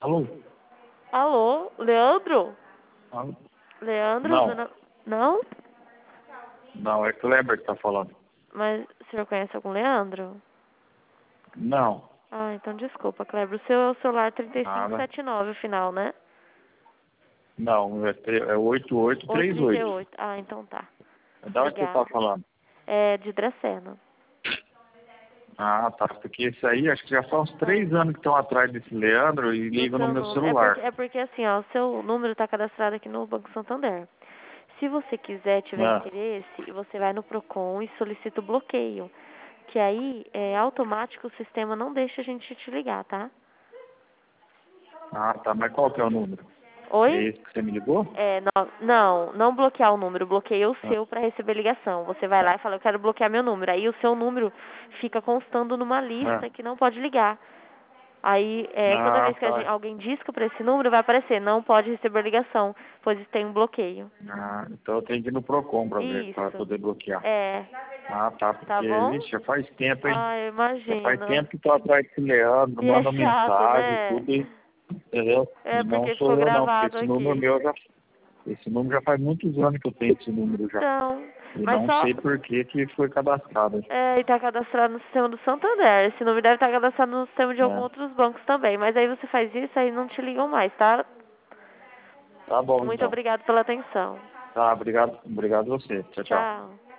Alô? Alô, Leandro? Alô? Leandro, Não, Não? não, é Kleber que tá falando. Mas o senhor conhece algum Leandro? Não, Ah, então desculpa, Kleber. O seu celular é nada. 3579 o final, né? Não, é 8838. 838. Ah, então tá. Da onde você tá Obrigada. falando? É de Dracena. Ah, tá. Porque isso aí, acho que já faz uns Ah, 3 anos que estão atrás desse Leandro e do ligam no seu meu número. celular. É porque assim, ó, o seu número tá cadastrado aqui no Banco Santander. Se você quiser, tiver Ah, interesse, você vai no Procon e solicita o bloqueio. Que aí é automático, o sistema não deixa a gente te ligar, tá? tá. Mas qual que é o número? É Oi? esse que você me ligou? Não bloquear o número, bloqueia o Ah, seu para receber ligação. Você vai lá e fala, eu quero bloquear meu número. Aí o seu número fica constando numa ah, lista que não pode ligar. Aí, toda vez que tá. alguém disca para esse número, vai aparecer, não pode receber ligação, pois tem um bloqueio. Então eu tenho que ir no Procon pra ver, para Isso. poder bloquear. É, Tá, tá porque, bom? vixe, já faz tempo, hein? Ah, Já faz imagina. tempo que tô atrás desse Leandro, E é manda chato, mensagem, né? tudo, entendeu? É E não porque sou ficou eu não, porque gravado esse número aqui. meu já. Esse número já faz muitos anos que eu tenho esse número já. Então, E mas não só, sei por que que foi cadastrado. e tá cadastrado no sistema do Santander. Esse número deve estar cadastrado no sistema de alguns Né? outros bancos também. Mas aí você faz isso, aí não te ligam mais, tá? Tá bom Muito então. obrigado pela atenção. Tá, obrigado a você. Tchau, tchau. Tchau.